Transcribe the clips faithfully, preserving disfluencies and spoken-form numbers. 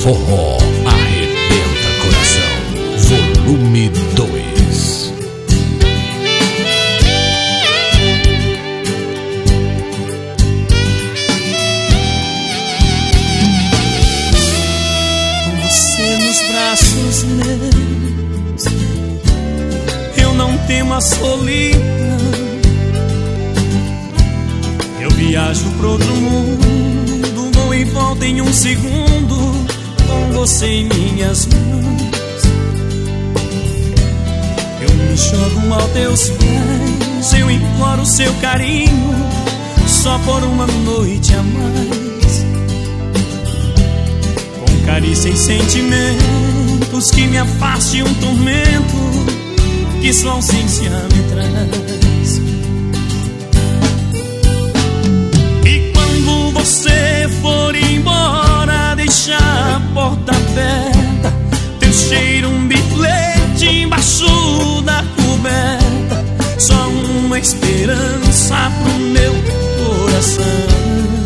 Forró Arrebenta Coração, volume dois. Com você nos braços meus, eu não temo a solidão. Eu viajo pro outro mundo, vou e volto em um segundo, com você em minhas mãos. Eu me jogo aos teus pés, eu imploro seu carinho, só por uma noite a mais. Com carícia e sentimentos, que me afaste um tormento que sua ausência me traz. E quando você for embora, deixa a porta aberta, teu cheiro um bilhete embaixo da coberta, só uma esperança pro meu coração.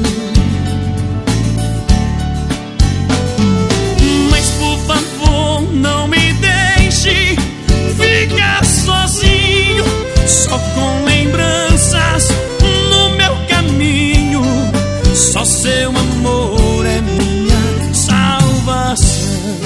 Mas por favor não me deixe ficar sozinho, só com lembranças no meu caminho, só seu amor é minha salvação.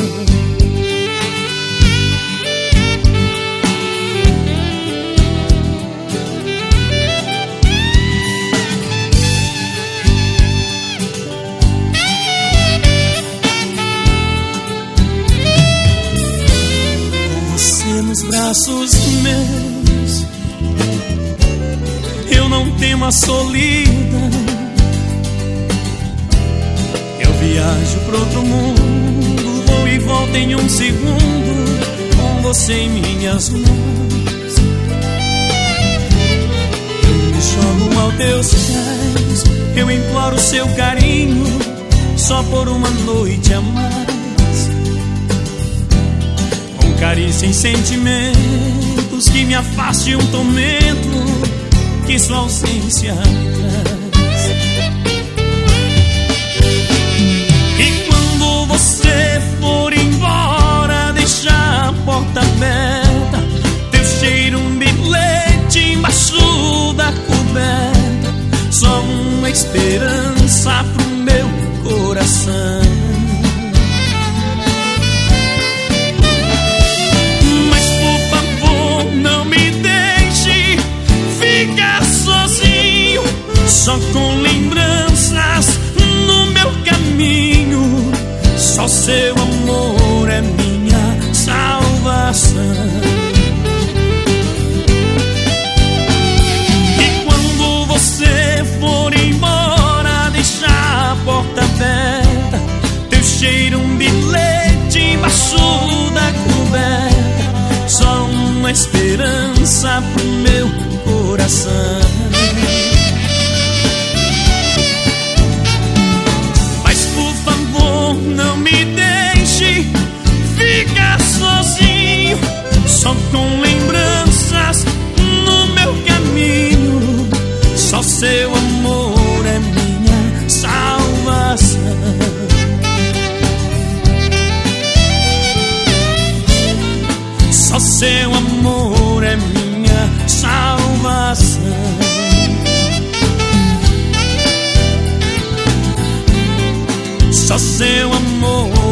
Com você nos braços meus, eu não temo a solidão. Eu viajo pro outro mundo, vou e volto em um segundo, com você em minhas mãos. Eu me jogo aos teus pés, eu imploro seu carinho, só por uma noite a mais. Com carícia e sentimentos, que me afaste um tormento que sua ausência me traz. E quando você for embora, deixa a porta aberta, teu cheiro um bilhete embaixo da coberta, só uma esperança pro meu coração. Mas por favor não me deixe ficar sozinho, só com lembranças no meu caminho, só seu amor é minha salvação. E quando você for embora, deixa a porta aberta, teu cheiro um bilhete embaixo da coberta, só uma esperança pro meu coração. Não me deixe ficar sozinho, só com lembranças no meu caminho, só seu amor é minha salvação. Só seu amor é minha salvação. Só seu amor